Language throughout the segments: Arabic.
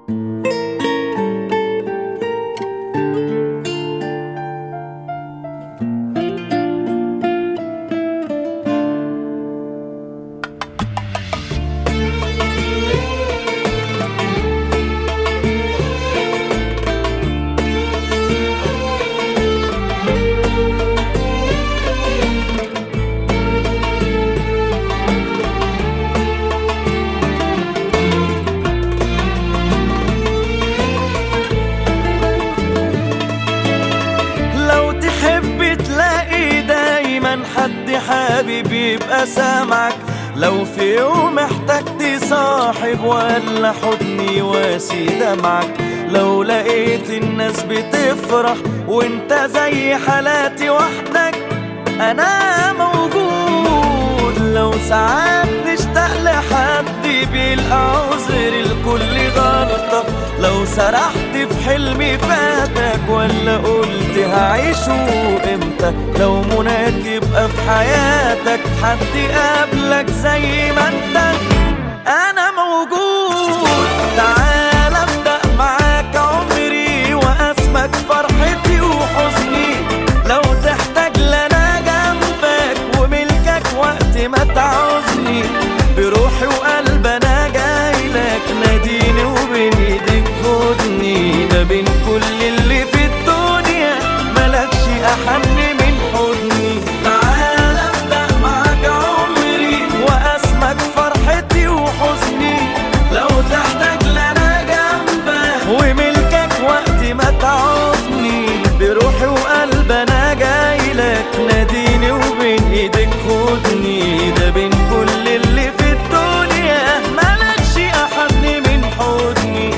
حد حبيب يبقى سامعك، لو في يوم احتجت صاحب ولا حضني واسي دمعك، لو لقيت الناس بتفرح وانت زي حالاتي وحدك انا موجود، لو ساعات تشتاق لحد بيلقى عذر لكل غلطة، لو سرحت في حلمي فاتك ولا قلت هعيشه امتى، لو مناك يبقى في حياتك حد قابلك زي ما انت انا موجود. تعال ابدأ معاك عمري واسمك فرحتي وحزني، لو تحتاج لنا جنبك وملكك وقت ما تعوزني، بروحي وقلبي انا جايلك ناديني وبين ايديك خدني، ده بين كل اللي في الدنيا ملكش احن من حضني. تعال ابدأ معاك عمري واسمك فرحتي وحزني، لو تحتاج لنا جنبك وملكك وقت ما تعوزني، بروحي وقلبي انا جايلك ناديني وبين ايديك خدني، ده بين كل اللي في الدنيا ملكش احن من حضني.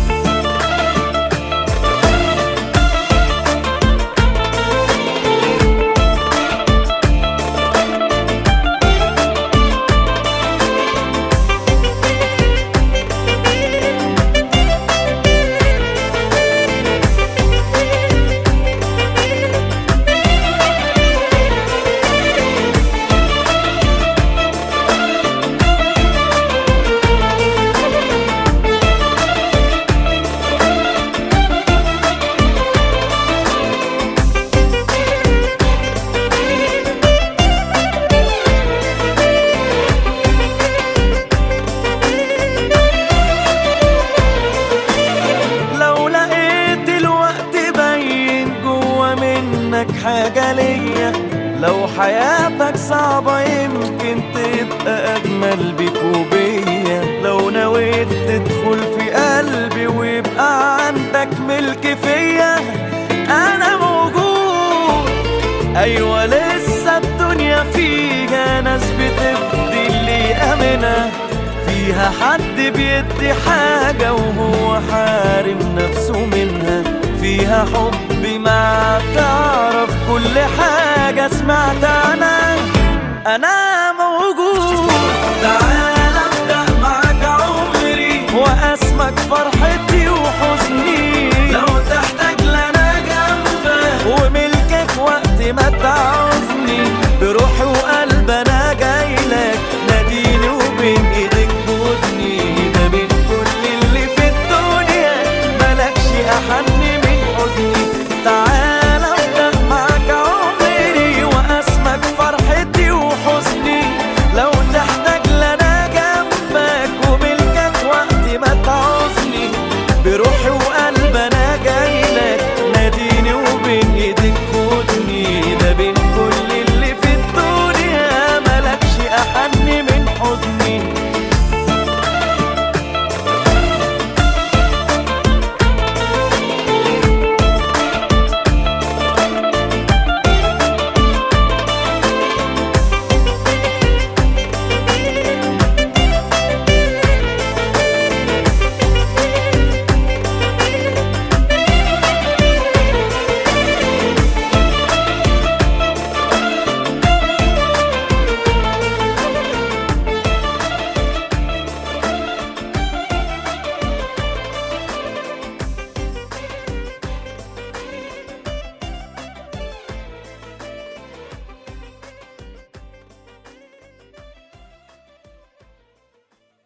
حاجة ليا، لو حياتك صعبة يمكن تبقى أجمل بيك وبيا، لو نويت تدخل في قلبي ويبقى عندك ملك فيا أنا موجود. أيوة لسه الدنيا فيها ناس بتفدي اللي أمنة، فيها حد بيدي حاجة وهو حارم نفسه منها، فيها حب ما تعرف كل حاجة سمعت أنا